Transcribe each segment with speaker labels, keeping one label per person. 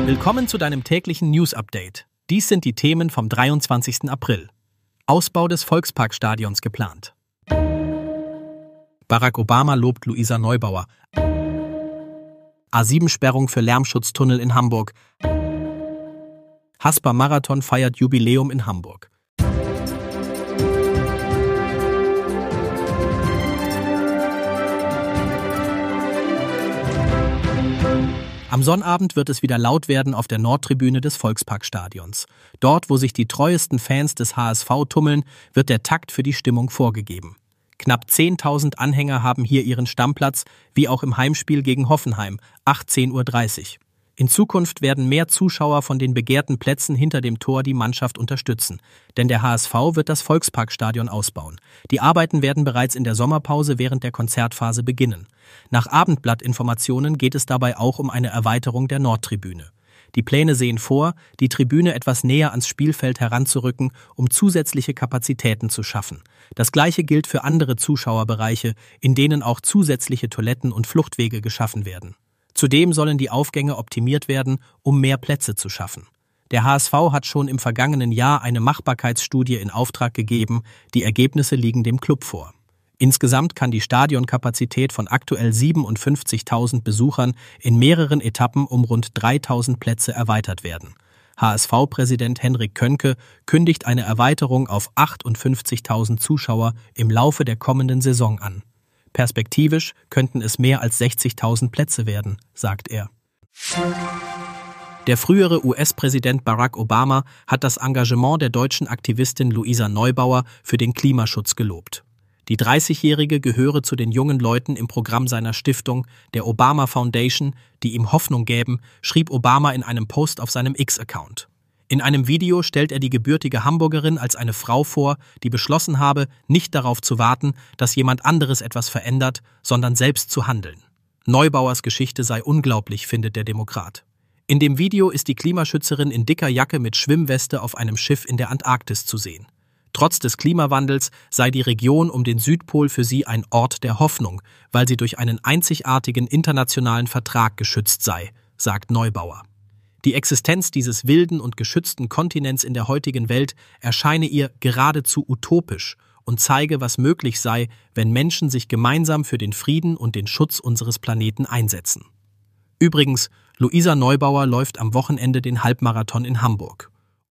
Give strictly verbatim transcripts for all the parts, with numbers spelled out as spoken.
Speaker 1: Willkommen zu deinem täglichen News-Update. Dies sind die Themen vom dreiundzwanzigsten April. Ausbau des Volksparkstadions geplant. Barack Obama lobt Luisa Neubauer. A sieben Sperrung für Lärmschutztunnel in Hamburg. Haspa-Marathon feiert Jubiläum in Hamburg. Am Sonnabend wird es wieder laut werden auf der Nordtribüne des Volksparkstadions. Dort, wo sich die treuesten Fans des H S V tummeln, wird der Takt für die Stimmung vorgegeben. Knapp zehntausend Anhänger haben hier ihren Stammplatz, wie auch im Heimspiel gegen Hoffenheim, achtzehn Uhr dreißig. In Zukunft werden mehr Zuschauer von den begehrten Plätzen hinter dem Tor die Mannschaft unterstützen, denn der H S V wird das Volksparkstadion ausbauen. Die Arbeiten werden bereits in der Sommerpause während der Konzertphase beginnen. Nach Abendblattinformationen geht es dabei auch um eine Erweiterung der Nordtribüne. Die Pläne sehen vor, die Tribüne etwas näher ans Spielfeld heranzurücken, um zusätzliche Kapazitäten zu schaffen. Das Gleiche gilt für andere Zuschauerbereiche, in denen auch zusätzliche Toiletten und Fluchtwege geschaffen werden. Zudem sollen die Aufgänge optimiert werden, um mehr Plätze zu schaffen. Der H S V hat schon im vergangenen Jahr eine Machbarkeitsstudie in Auftrag gegeben, die Ergebnisse liegen dem Club vor. Insgesamt kann die Stadionkapazität von aktuell siebenundfünfzigtausend Besuchern in mehreren Etappen um rund dreitausend Plätze erweitert werden. H S V-Präsident Henrik Könke kündigt eine Erweiterung auf achtundfünfzigtausend Zuschauer im Laufe der kommenden Saison an. Perspektivisch könnten es mehr als sechzigtausend Plätze werden, sagt er. Der frühere U S-Präsident Barack Obama hat das Engagement der deutschen Aktivistin Luisa Neubauer für den Klimaschutz gelobt. Die dreißigjährige gehöre zu den jungen Leuten im Programm seiner Stiftung, der Obama Foundation, die ihm Hoffnung gäben, schrieb Obama in einem Post auf seinem X-Account. In einem Video stellt er die gebürtige Hamburgerin als eine Frau vor, die beschlossen habe, nicht darauf zu warten, dass jemand anderes etwas verändert, sondern selbst zu handeln. Neubauers Geschichte sei unglaublich, findet der Demokrat. In dem Video ist die Klimaschützerin in dicker Jacke mit Schwimmweste auf einem Schiff in der Antarktis zu sehen. Trotz des Klimawandels sei die Region um den Südpol für sie ein Ort der Hoffnung, weil sie durch einen einzigartigen internationalen Vertrag geschützt sei, sagt Neubauer. Die Existenz dieses wilden und geschützten Kontinents in der heutigen Welt erscheine ihr geradezu utopisch und zeige, was möglich sei, wenn Menschen sich gemeinsam für den Frieden und den Schutz unseres Planeten einsetzen. Übrigens, Luisa Neubauer läuft am Wochenende den Halbmarathon in Hamburg.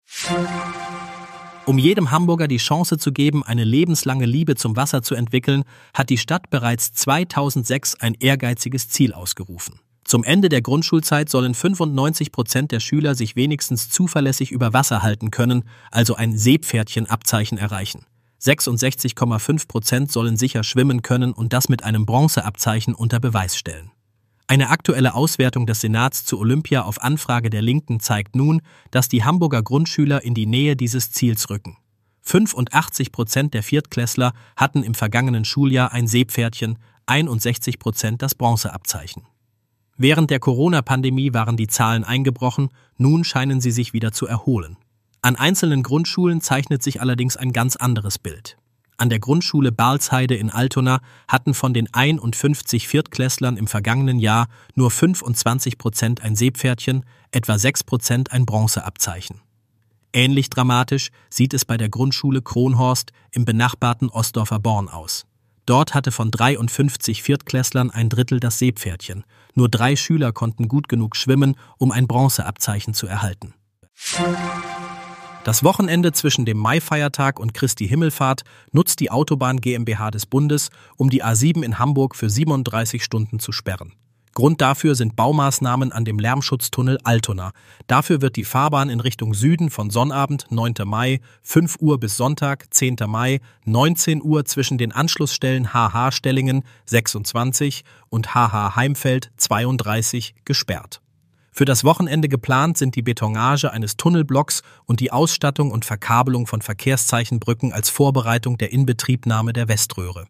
Speaker 1: Um jedem Hamburger die Chance zu geben, eine lebenslange Liebe zum Wasser zu entwickeln, hat die Stadt bereits zweitausendsechs ein ehrgeiziges Ziel ausgerufen. Zum Ende der Grundschulzeit sollen fünfundneunzig Prozent der Schüler sich wenigstens zuverlässig über Wasser halten können, also ein Seepferdchen-Abzeichen erreichen. sechsundsechzig Komma fünf Prozent sollen sicher schwimmen können und das mit einem Bronzeabzeichen unter Beweis stellen. Eine aktuelle Auswertung des Senats zu Olympia auf Anfrage der Linken zeigt nun, dass die Hamburger Grundschüler in die Nähe dieses Ziels rücken. fünfundachtzig Prozent der Viertklässler hatten im vergangenen Schuljahr ein Seepferdchen, einundsechzig Prozent das Bronzeabzeichen. Während der Corona-Pandemie waren die Zahlen eingebrochen, nun scheinen sie sich wieder zu erholen. An einzelnen Grundschulen zeichnet sich allerdings ein ganz anderes Bild. An der Grundschule Balsheide in Altona hatten von den einundfünfzig Viertklässlern im vergangenen Jahr nur fünfundzwanzig Prozent ein Seepferdchen, etwa sechs Prozent ein Bronzeabzeichen. Ähnlich dramatisch sieht es bei der Grundschule Kronhorst im benachbarten Ostdorfer Born aus. Dort hatte von dreiundfünfzig Viertklässlern ein Drittel das Seepferdchen. Nur drei Schüler konnten gut genug schwimmen, um ein Bronzeabzeichen zu erhalten. Das Wochenende zwischen dem Maifeiertag und Christi Himmelfahrt nutzt die Autobahn GmbH des Bundes, um die A sieben in Hamburg für siebenunddreißig Stunden zu sperren. Grund dafür sind Baumaßnahmen an dem Lärmschutztunnel Altona. Dafür wird die Fahrbahn in Richtung Süden von Sonnabend, neunten Mai, fünf Uhr bis Sonntag, zehnten Mai, neunzehn Uhr zwischen den Anschlussstellen H H Stellingen sechsundzwanzig und H H Heimfeld zweiunddreißig gesperrt. Für das Wochenende geplant sind die Betonage eines Tunnelblocks und die Ausstattung und Verkabelung von Verkehrszeichenbrücken als Vorbereitung der Inbetriebnahme der Weströhre.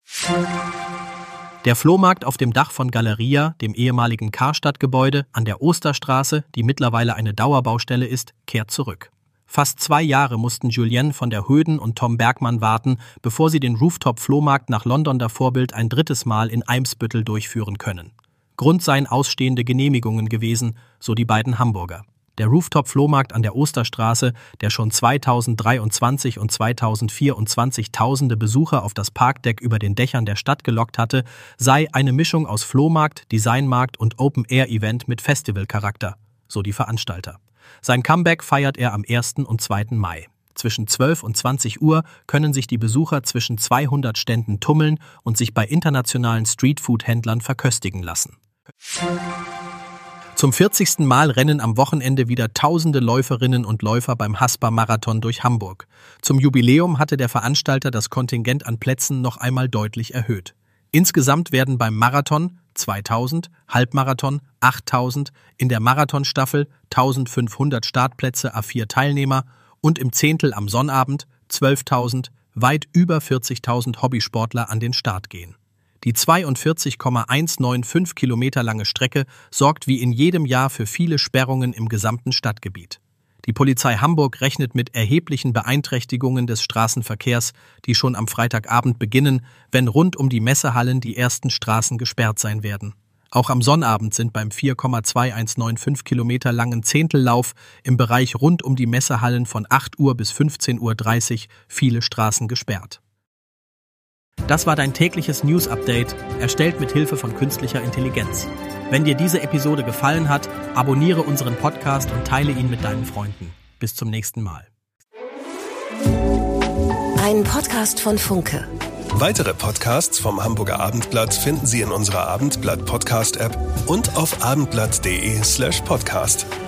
Speaker 1: Der Flohmarkt auf dem Dach von Galeria, dem ehemaligen Karstadt-Gebäude an der Osterstraße, die mittlerweile eine Dauerbaustelle ist, kehrt zurück. Fast zwei Jahre mussten Julien von der Höden und Tom Bergmann warten, bevor sie den Rooftop-Flohmarkt nach Londoner Vorbild ein drittes Mal in Eimsbüttel durchführen können. Grund seien ausstehende Genehmigungen gewesen, so die beiden Hamburger. Der Rooftop-Flohmarkt an der Osterstraße, der schon zweitausenddreiundzwanzig und zweitausendvierundzwanzig tausende Besucher auf das Parkdeck über den Dächern der Stadt gelockt hatte, sei eine Mischung aus Flohmarkt, Designmarkt und Open-Air-Event mit Festivalcharakter, so die Veranstalter. Sein Comeback feiert er am ersten und zweiten Mai. Zwischen zwölf und zwanzig Uhr können sich die Besucher zwischen zweihundert Ständen tummeln und sich bei internationalen Streetfood-Händlern verköstigen lassen. Zum vierzigsten Mal rennen am Wochenende wieder tausende Läuferinnen und Läufer beim Haspa-Marathon durch Hamburg. Zum Jubiläum hatte der Veranstalter das Kontingent an Plätzen noch einmal deutlich erhöht. Insgesamt werden beim Marathon zweitausend, Halbmarathon achttausend, in der Marathonstaffel eintausendfünfhundert Startplätze à vier Teilnehmer und im Zehntel am Sonnabend zwölftausend, weit über vierzigtausend Hobbysportler an den Start gehen. Die zweiundvierzig Komma hundertfünfundneunzig Kilometer lange Strecke sorgt wie in jedem Jahr für viele Sperrungen im gesamten Stadtgebiet. Die Polizei Hamburg rechnet mit erheblichen Beeinträchtigungen des Straßenverkehrs, die schon am Freitagabend beginnen, wenn rund um die Messehallen die ersten Straßen gesperrt sein werden. Auch am Sonnabend sind beim vier Komma zweitausendeinhundertfünfundneunzig Kilometer langen Zehntellauf im Bereich rund um die Messehallen von acht Uhr bis fünfzehn Uhr dreißig viele Straßen gesperrt. Das war dein tägliches News-Update, erstellt mit Hilfe von künstlicher Intelligenz. Wenn dir diese Episode gefallen hat, abonniere unseren Podcast und teile ihn mit deinen Freunden. Bis zum nächsten Mal.
Speaker 2: Ein Podcast von Funke.
Speaker 3: Weitere Podcasts vom Hamburger Abendblatt finden Sie in unserer Abendblatt-Podcast-App und auf abendblatt punkt de slash podcast.